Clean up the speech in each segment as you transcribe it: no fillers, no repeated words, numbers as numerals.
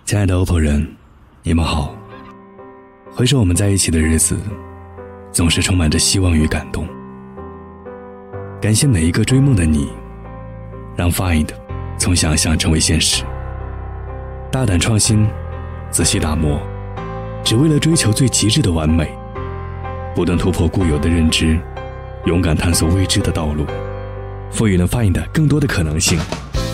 亲爱的 OPPO 人，你们好。回首我们在一起的日子，总是充满着希望与感动。感谢每一个追梦的你，让 Find 从想象成为现实。大胆创新，仔细打磨，只为了追求最极致的完美，不断突破固有的认知，勇敢探索未知的道路，赋予了 Find 更多的可能性。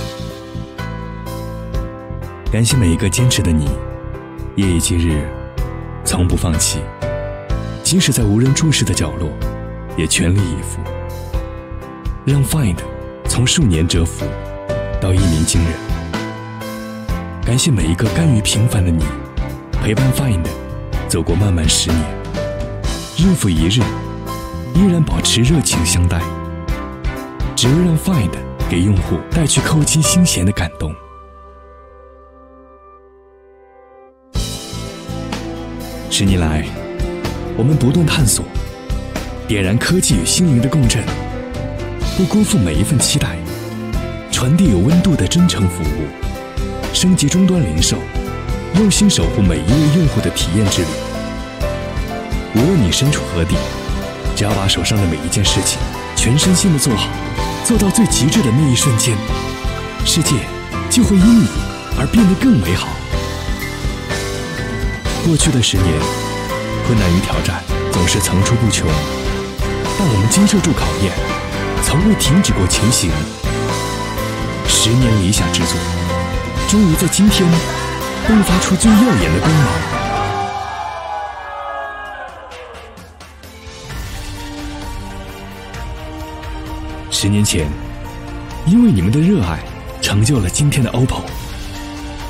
感谢每一个坚持的你，夜以继日，从不放弃，即使在无人注视的角落，也全力以赴，让 Find 从数年蛰伏到一鸣惊人。感谢每一个甘于平凡的你，陪伴 Find 走过漫漫10年，日复一日，依然保持热情相待，只为让 Find 给用户带去扣击心弦的感动。10年来，我们不断探索，点燃科技与心灵的共振，不辜负每一份期待，传递有温度的真诚服务，升级终端零售，用心守护每一位用户的体验之旅。无论你身处何地，只要把手上的每一件事情全身心地做好，做到最极致的那一瞬间，世界就会因你而变得更美好。过去的10年，困难与挑战总是层出不穷，但我们经受住考验，从未停止过前行。10年理想之作，终于在今天迸发出最耀眼的光芒。10年前，因为你们的热爱，成就了今天的 OPPO。